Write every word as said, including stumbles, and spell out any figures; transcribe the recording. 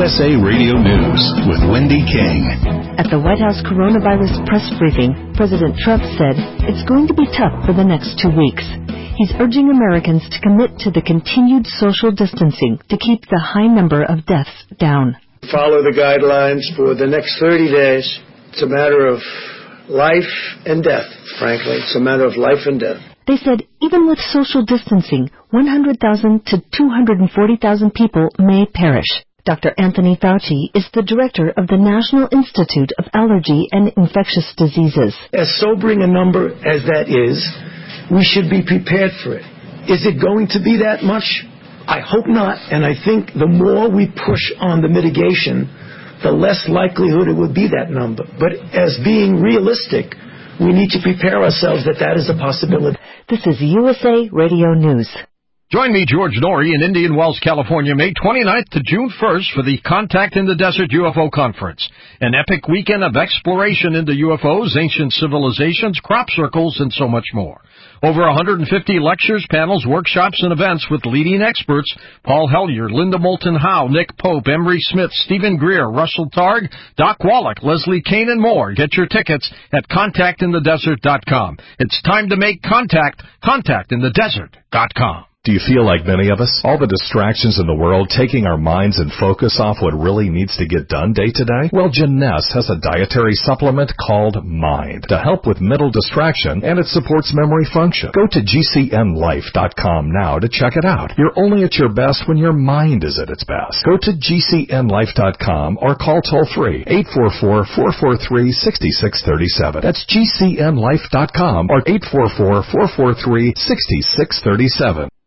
S A Radio News with Wendy King. At the White House coronavirus press briefing, President Trump said it's going to be tough for the next two weeks. He's urging Americans to commit to the continued social distancing to keep the high number of deaths down. Follow the guidelines for the next thirty days. It's a matter of life and death, frankly. It's a matter of life and death. They said even with social distancing, one hundred thousand to two hundred forty thousand people may perish. Doctor Anthony Fauci is the director of the National Institute of Allergy and Infectious Diseases. As sobering a number as that is, we should be prepared for it. Is it going to be that much? I hope not, and I think the more we push on the mitigation, the less likelihood it would be that number. But as being realistic, we need to prepare ourselves that that is a possibility. This is U S A Radio News. Join me, George Norrie, in Indian Wells, California, May twenty-ninth to June first for the Contact in the Desert U F O Conference, an epic weekend of exploration into U F Os, ancient civilizations, crop circles, and so much more. Over one hundred fifty lectures, panels, workshops, and events with leading experts: Paul Hellyer, Linda Moulton Howe, Nick Pope, Emery Smith, Stephen Greer, Russell Targ, Doc Wallach, Leslie Kane, and more. Get your tickets at contact in the desert dot com. It's time to make contact. contact in the desert dot com. Do you feel like many of us? All the distractions in the world taking our minds and focus off what really needs to get done day to day? Well, Jeunesse has a dietary supplement called Mind to help with mental distraction, and it supports memory function. Go to G C N life dot com now to check it out. You're only at your best when your mind is at its best. Go to G C N life dot com or call toll-free eight four four, four four three, six six three seven. That's G C N life dot com or eight four four, four four three, six six three seven.